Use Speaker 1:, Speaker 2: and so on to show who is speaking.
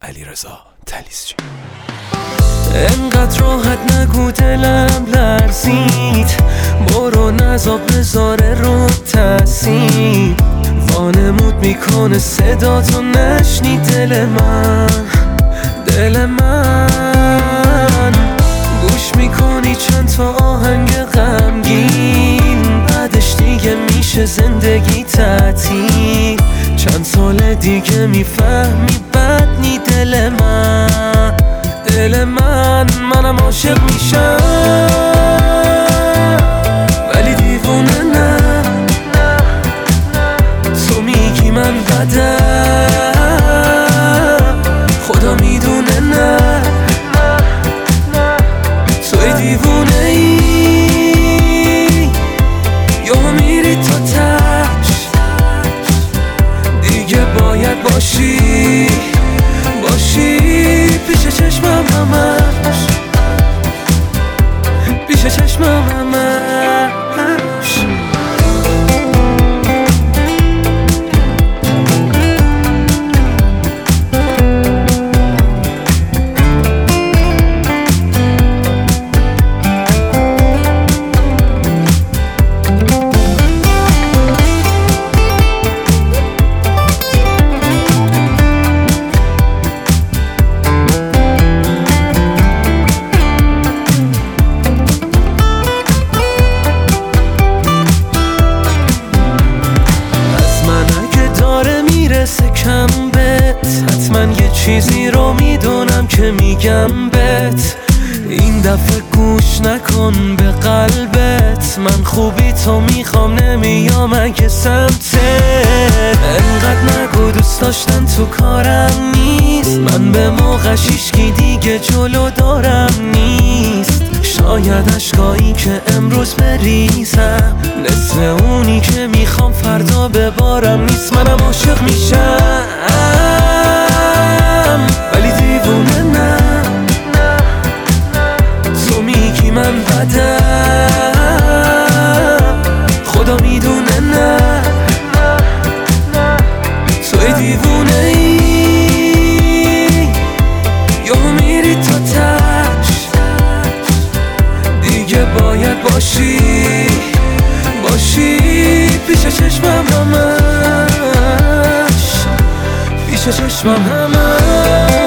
Speaker 1: علیرضا تلیسچی.
Speaker 2: انقدر راحت نگو دلم لرزید، برو نذاب بذاره رو تاثیر، وانمود میکنه صدا تو نشنی دل من گوش میکنی چند تا آهنگ غمگین، بعدش دیگه میشه زندگی تعطیل، چند سال دیگه میفهمی بدنی دل منم عاشق میشم ولی دیوونه نه، تو میگی من بدم خدا میدونه نه، توی دیوونه ای یا میری تا تش، دیگه باید باشی پیش چشمم همش، پیش چشمم همش. کم بهت حتما یه چیزی رو میدونم که میگم بهت، این دفعه گوش نکن به قلبت، من خوبی تو میخوام نمیام اگه سمتت، انقدر نگو دوست داشتن تو کارم نیست، من به موقعش هیچکی دیگه جلو دارم نیست، شاید عشقایی که امروز بریزم نصف اونی که میخوام فردا ببارم نیست، منم عاشق میشم ولی دیوونه نه، تو میگی من بدم خدا میدونه نه، توی دیوونه ای یا میری تا تش، دیگه باید باشی پیش چشمم همش، پیش چشمم همش.